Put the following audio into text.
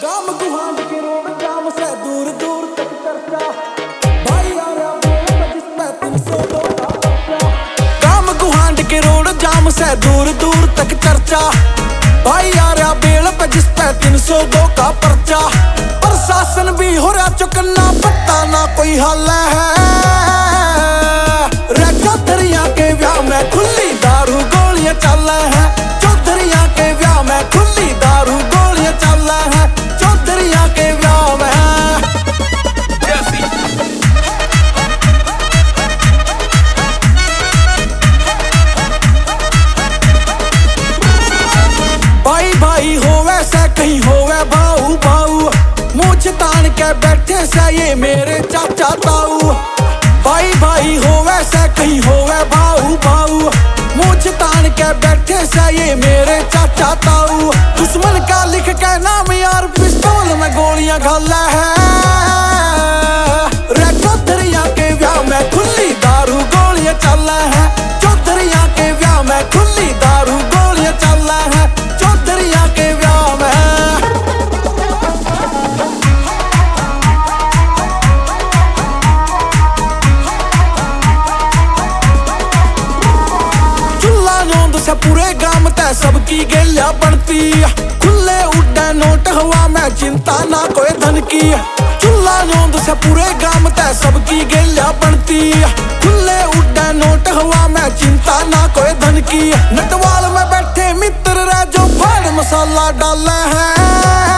काम गुहांड के रोड जाम से दूर दूर तक चर्चा भाई आया बेल जिस पे 302 का पर्चा। काम गुहांड के रोड जाम से दूर दूर तक चर्चा भाई आया बेल पे जिस पे 302 का पर्चा। प्रशासन भी हो रहा चुकन्ना पत्ता ना कोई हल है। चौधरिया के व्याह में खुली दारू गोलियां चल है। चौधरिया के व्याह में खुली दारू गोलियां चल है। चौधरिया के व्याह में भाई भाई होवे से कहीं होवे भाऊ भाऊ मुझ तान के बैठे से ये मेरे चाचा ताऊ। भाई भाई होवे से कहीं होवे भाऊ भाऊ मुझ तान के बैठे से ये मेरे चाचा ताऊ। दुश्मन का लिख के नाम यार पिस्तौल में गोलियां घाला है। रे चौधरिया के व्याह में खुली दारू गोलियां चल है। चौधरिया के व्याह में खुली दारू गोलियां चल है। चौधरिया के व्याह में से पूरे गांव ते सबकी गेलिया बनती। खुले उड़े नोट हवा में चिंता ना कोई धन की। चूल्हा नोंद से पूरे गांव ते सबकी गेलिया बनती। खुले उड़े नोट हवा में चिंता ना कोई धन की। नटवाल में बैठे मित्र रे जो फाड़ मसाला डाले हैं।